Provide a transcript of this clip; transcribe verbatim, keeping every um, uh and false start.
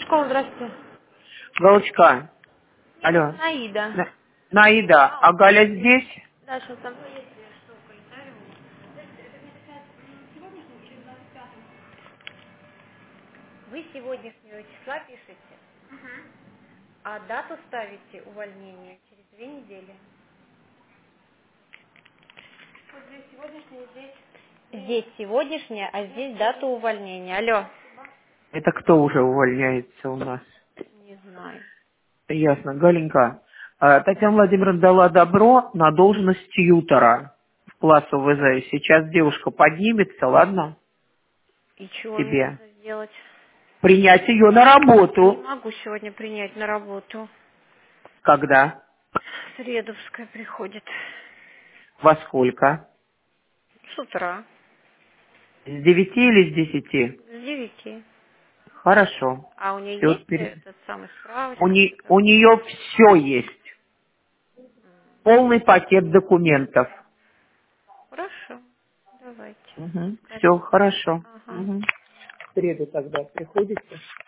Школа, здравствуйте. Галочка, Нет, это алло, Наида. На- Наида, а Галя здесь? Да, сейчас там. Вы сегодняшнего числа пишете, а дату ставите увольнения через две недели. Вот здесь сегодняшний, здесь. Здесь сегодняшняя, а здесь дата увольнения. Алло. Это кто уже увольняется у нас? Не знаю. Ясно. Галенька, а, Татьяна Владимировна дала добро на должность тьютора в класс ОВЗ. Сейчас девушка поднимется, ладно, И чего мне тебе? нужно сделать? Принять ее на Не работу. могу сегодня принять на работу. Когда? Средовская приходит. Во сколько? С утра. С девяти или с десяти? С девяти. Хорошо. А у нее Все, есть этот самый у, справочник? не- у нее все есть. Полный пакет документов. Хорошо. Давайте. Все, Скажите. хорошо. Ага. Мгм. В среду тогда приходите?